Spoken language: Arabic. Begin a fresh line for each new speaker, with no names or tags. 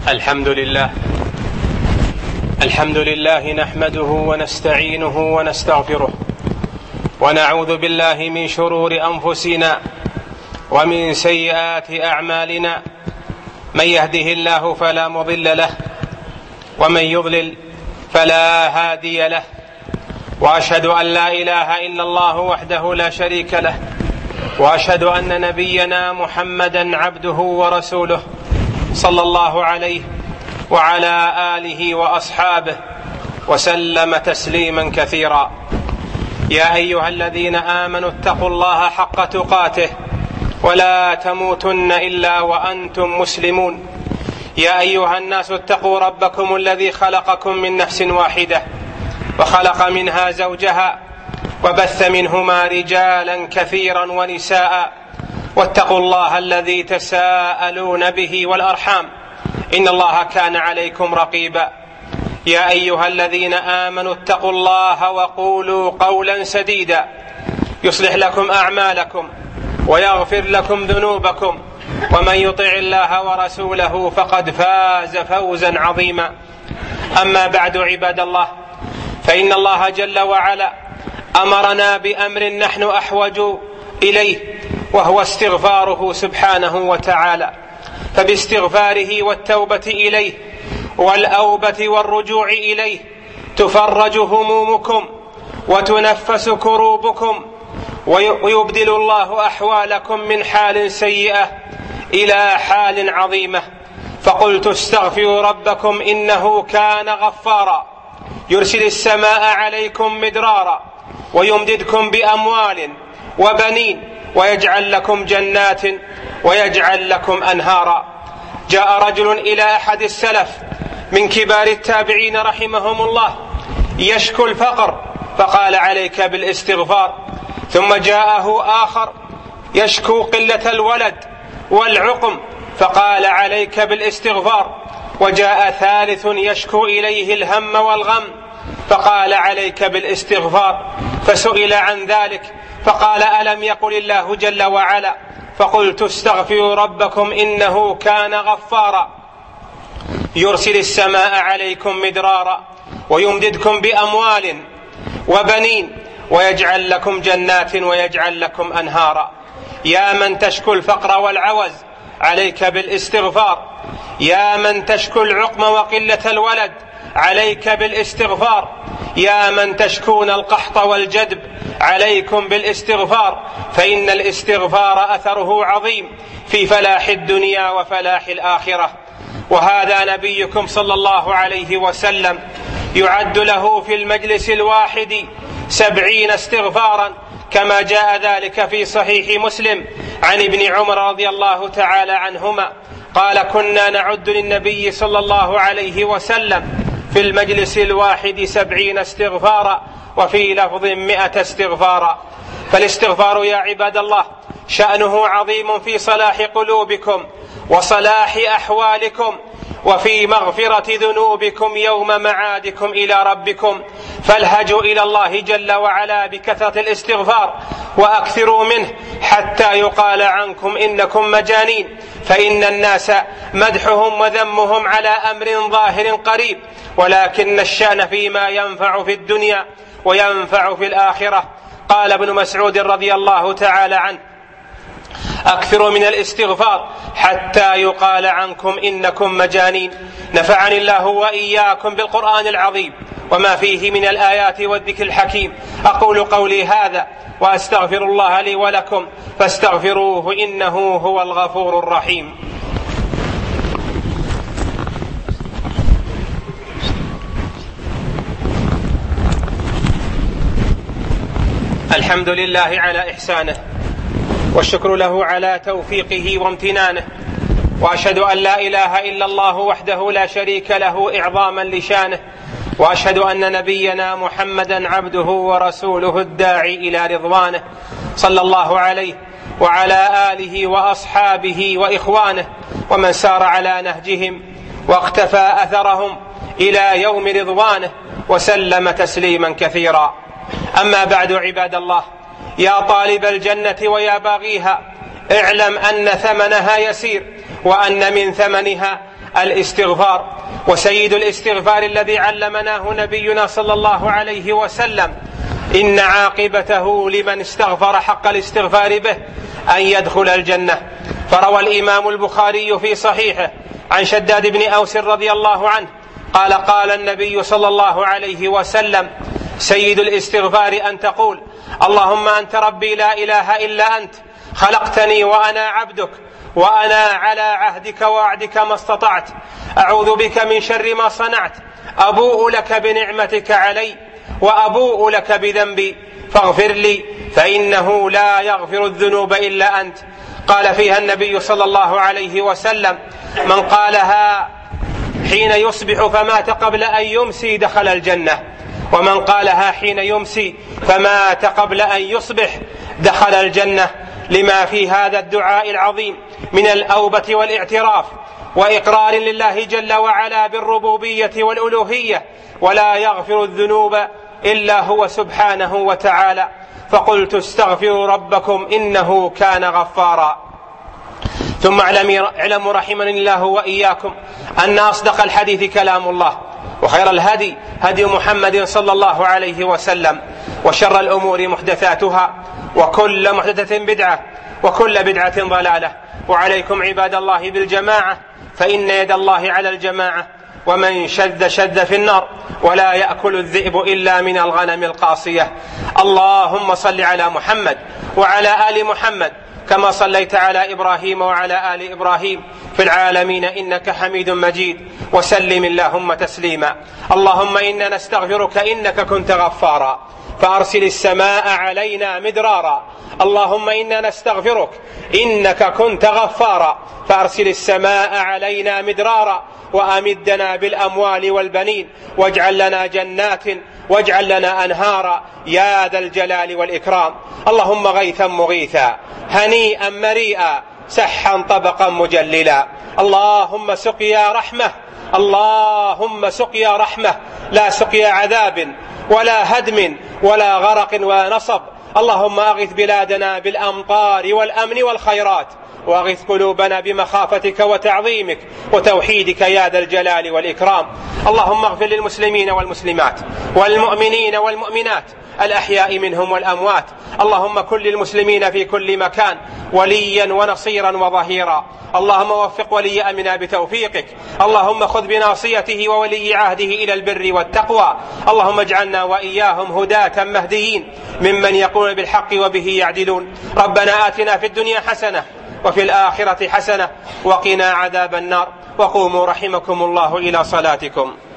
الحمد لله نحمده ونستعينه ونستغفره ونعوذ بالله من شرور أنفسنا ومن سيئات أعمالنا. من يهده الله فلا مضل له ومن يضلل فلا هادي له، وأشهد أن لا إله إلا الله وحده لا شريك له، وأشهد أن نبينا محمدا عبده ورسوله صلى الله عليه وعلى آله وأصحابه وسلم تسليما كثيرا. يا أيها الذين آمنوا اتقوا الله حق تقاته ولا تموتن إلا وأنتم مسلمون. يا أيها الناس اتقوا ربكم الذي خلقكم من نفس واحدة وخلق منها زوجها وبث منهما رجالا كثيرا ونساء، واتقوا الله الذي تساءلون به والأرحام إن الله كان عليكم رقيبا. يا أيها الذين آمنوا اتقوا الله وقولوا قولا سديدا يصلح لكم أعمالكم ويغفر لكم ذنوبكم، ومن يطع الله ورسوله فقد فاز فوزا عظيما. أما بعد، عباد الله، فإن الله جل وعلا أمرنا بأمر نحن أحوج إليه، وهو استغفاره سبحانه وتعالى. فباستغفاره والتوبة إليه والأوبة والرجوع إليه تفرج همومكم وتنفس كروبكم، ويبدل الله أحوالكم من حال سيئة إلى حال عظيمة. فقلت استغفروا ربكم إنه كان غفارا يرسل السماء عليكم مدرارا ويمددكم بأموال وبنين ويجعل لكم جنات ويجعل لكم أنهارا. جاء رجل إلى أحد السلف من كبار التابعين رحمهم الله يشكو الفقر، فقال عليك بالاستغفار. ثم جاءه آخر يشكو قلة الولد والعقم، فقال عليك بالاستغفار. وجاء ثالث يشكو إليه الهم والغم، فقال عليك بالاستغفار. فسئل عن ذلك فقال ألم يقل الله جل وعلا فقلت استغفروا ربكم إنه كان غفارا يرسل السماء عليكم مدرارا ويمددكم بأموال وبنين ويجعل لكم جنات ويجعل لكم أنهارا. يا من تشكو الفقر والعوز عليك بالاستغفار. يا من تشكو العقم وقلة الولد عليك بالاستغفار. يا من تشكون القحط والجدب عليكم بالاستغفار، فإن الاستغفار أثره عظيم في فلاح الدنيا وفلاح الآخرة. وهذا نبيكم صلى الله عليه وسلم يعد له في المجلس الواحد 70 استغفارا، كما جاء ذلك في صحيح مسلم عن ابن عمر رضي الله تعالى عنهما قال كنا نعد للنبي صلى الله عليه وسلم في المجلس الواحد 70 استغفارا، وفي لفظ 100 استغفارا. فالاستغفار يا عباد الله شأنه عظيم في صلاح قلوبكم وصلاح أحوالكم وفي مغفرة ذنوبكم يوم معادكم إلى ربكم. فالهجوا إلى الله جل وعلا بكثرة الاستغفار وأكثروا منه حتى يقال عنكم إنكم مجانين، فإن الناس مدحهم وذمهم على أمر ظاهر قريب، ولكن الشأن فيما ينفع في الدنيا وينفع في الآخرة. قال ابن مسعود رضي الله تعالى عنه أكثروا من الاستغفار حتى يقال عنكم إنكم مجانين. نفعني الله وإياكم بالقرآن العظيم وما فيه من الآيات والذكر الحكيم. أقول قولي هذا وأستغفر الله لي ولكم فاستغفروه إنه هو الغفور الرحيم. الحمد لله على إحسانه، والشكر له على توفيقه وامتنانه، وأشهد أن لا إله إلا الله وحده لا شريك له إعظاما لشانه، وأشهد أن نبينا محمدا عبده ورسوله الداعي إلى رضوانه صلى الله عليه وعلى آله وأصحابه وإخوانه ومن سار على نهجهم واقتفى أثرهم إلى يوم رضوانه وسلم تسليما كثيرا. أما بعد، عباد الله، يا طالب الجنة ويا باغيها، اعلم أن ثمنها يسير وأن من ثمنها الاستغفار. وسيد الاستغفار الذي علمناه نبينا صلى الله عليه وسلم إن عاقبته لمن استغفر حق الاستغفار به أن يدخل الجنة. فروى الإمام البخاري في صحيحه عن شداد بن أوس رضي الله عنه قال قال النبي صلى الله عليه وسلم سيد الاستغفار أن تقول اللهم أنت ربي لا إله إلا أنت خلقتني وأنا عبدك وأنا على عهدك ووعدك ما استطعت أعوذ بك من شر ما صنعت أبوء لك بنعمتك علي وأبوء لك بذنبي فاغفر لي فإنه لا يغفر الذنوب إلا أنت. قال فيها النبي صلى الله عليه وسلم من قالها حين يصبح فمات قبل أن يمسي دخل الجنة، ومن قالها حين يمسي فمات قبل أن يصبح دخل الجنة، لما في هذا الدعاء العظيم من الأوبة والاعتراف وإقرار لله جل وعلا بالربوبية والألوهية، ولا يغفر الذنوب إلا هو سبحانه وتعالى. فقلت استغفروا ربكم إنه كان غفارا. ثم اعلموا رحمني الله وإياكم أن أصدق الحديث كلام الله، وخير الهدي هدي محمد صلى الله عليه وسلم، وشر الأمور محدثاتها، وكل محدثة بدعة، وكل بدعة ضلالة. وعليكم عباد الله بالجماعة، فإن يد الله على الجماعة، ومن شذ في النار، ولا يأكل الذئب إلا من الغنم القاصية. اللهم صل على محمد وعلى آل محمد كما صليت على إبراهيم وعلى آل إبراهيم في العالمين إنك حميد مجيد، وسلم اللهم تسليما. اللهم إنا نستغفرك إنك كنت غفارا فأرسل السماء علينا مدرارا. اللهم إنا نستغفرك إنك كنت غفارا فأرسل السماء علينا مدرارا، وأمدنا بالأموال والبنين، واجعل لنا جنات واجعل لنا أنهارا يا ذا الجلال والإكرام. اللهم غيثا مغيثا هنيئا مريئا سحا طبقا مجللا. اللهم سقيا رحمة، اللهم سقيا رحمة، لا سقيا عذاب ولا هدم ولا غرق ولا نصب. اللهم أغث بلادنا بالأمطار والأمن والخيرات، وأغث قلوبنا بمخافتك وتعظيمك وتوحيدك يا ذا الجلال والإكرام. اللهم اغفر للمسلمين والمسلمات والمؤمنين والمؤمنات الأحياء منهم والأموات. اللهم كن للمسلمين في كل مكان وليا ونصيرا وظهيرا. اللهم وفق ولي أمرنا بتوفيقك. اللهم خذ بناصيته وولي عهده إلى البر والتقوى. اللهم اجعلنا وإياهم هداة مهديين ممن يقولون بالحق وبه يعدلون. ربنا آتنا في الدنيا حسنة وفي الآخرة حسنة وقنا عذاب النار. وقوموا رحمكم الله إلى صلاتكم.